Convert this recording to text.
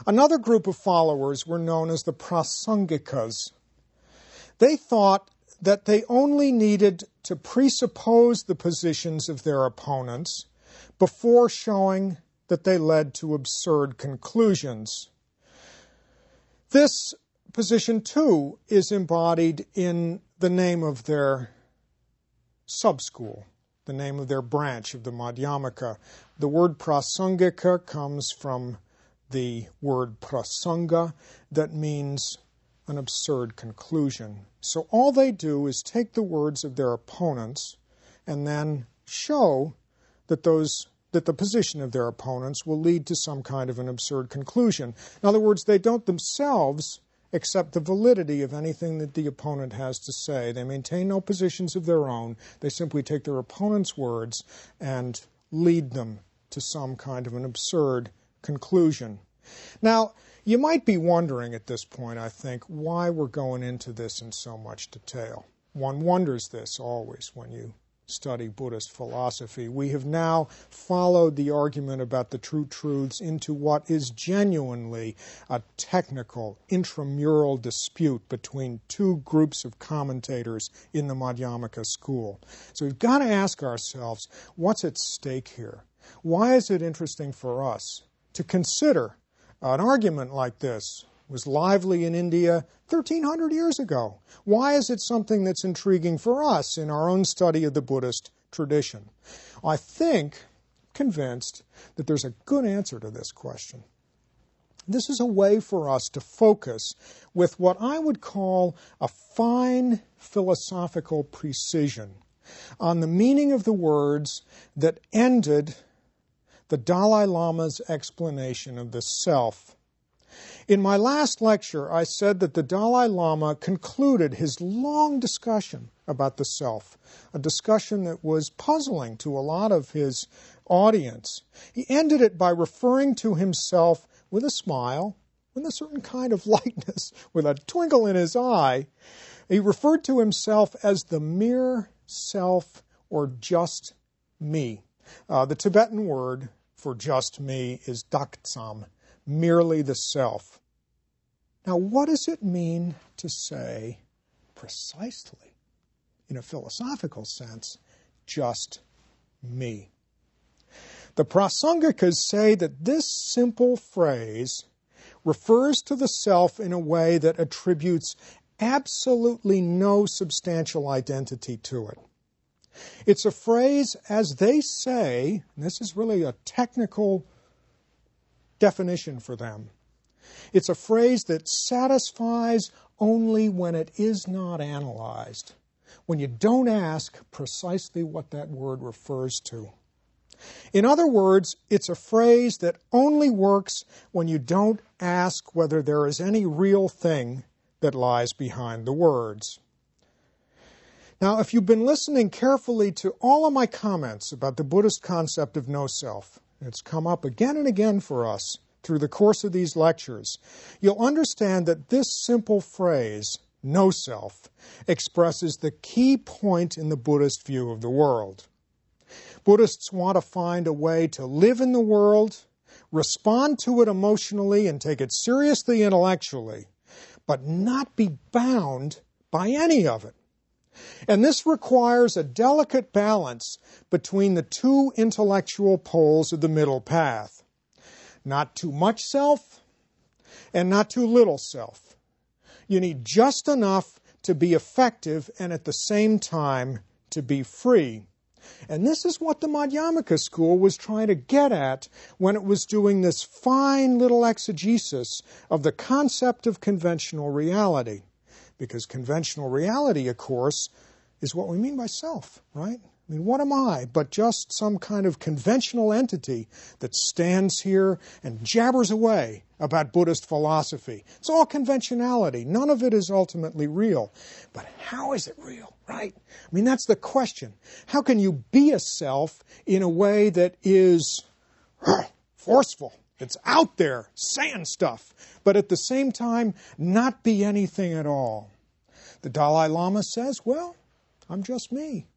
Another group of followers were known as the Prasangikas. They thought that they only needed to presuppose the positions of their opponents before showing that they led to absurd conclusions. This position, too, is embodied in the name of their sub-school, the name of their branch of the Madhyamaka. The word prasangika comes from the word prasanga, that means an absurd conclusion. So all they do is take the words of their opponents and then show that the position of their opponents will lead to some kind of an absurd conclusion. In other words, they don't themselves accept the validity of anything that the opponent has to say. They maintain no positions of their own. They simply take their opponent's words and lead them to some kind of an absurd conclusion. Now, you might be wondering at this point, I think, why we're going into this in so much detail. One wonders this always when you study Buddhist philosophy. We have now followed the argument about the true truths into what is genuinely a technical, intramural dispute between two groups of commentators in the Madhyamaka school. So we've got to ask ourselves, what's at stake here? Why is it interesting for us to consider an argument like this? Was lively in India 1,300 years ago. Why is it something that's intriguing for us in our own study of the Buddhist tradition? I think, convinced, that there's a good answer to this question. This is a way for us to focus with what I would call a fine philosophical precision on the meaning of the words that ended the Dalai Lama's explanation of the self. In my last lecture, I said that the Dalai Lama concluded his long discussion about the self, a discussion that was puzzling to a lot of his audience. He ended it by referring to himself with a smile, with a certain kind of lightness, with a twinkle in his eye. He referred to himself as the mere self, or just me. The Tibetan word for just me is daktsam, merely the self. Now, what does it mean to say precisely, in a philosophical sense, just me? The Prasangikas say that this simple phrase refers to the self in a way that attributes absolutely no substantial identity to it. It's a phrase, as they say, and this is really a technical definition for them, it's a phrase that satisfies only when it is not analyzed, when you don't ask precisely what that word refers to. In other words, it's a phrase that only works when you don't ask whether there is any real thing that lies behind the words. Now, if you've been listening carefully to all of my comments about the Buddhist concept of no self, it's come up again and again for us through the course of these lectures, you'll understand that this simple phrase, no self, expresses the key point in the Buddhist view of the world. Buddhists want to find a way to live in the world, respond to it emotionally and take it seriously intellectually, but not be bound by any of it. And this requires a delicate balance between the two intellectual poles of the middle path. Not too much self and not too little self. You need just enough to be effective and at the same time to be free. And this is what the Madhyamaka school was trying to get at when it was doing this fine little exegesis of the concept of conventional reality. Because conventional reality, of course, is what we mean by self, right? I mean, what am I but just some kind of conventional entity that stands here and jabbers away about Buddhist philosophy? It's all conventionality. None of it is ultimately real. But how is it real, right? I mean, that's the question. How can you be a self in a way that is forceful? It's out there saying stuff, but at the same time, not be anything at all. The Dalai Lama says, well, I'm just me.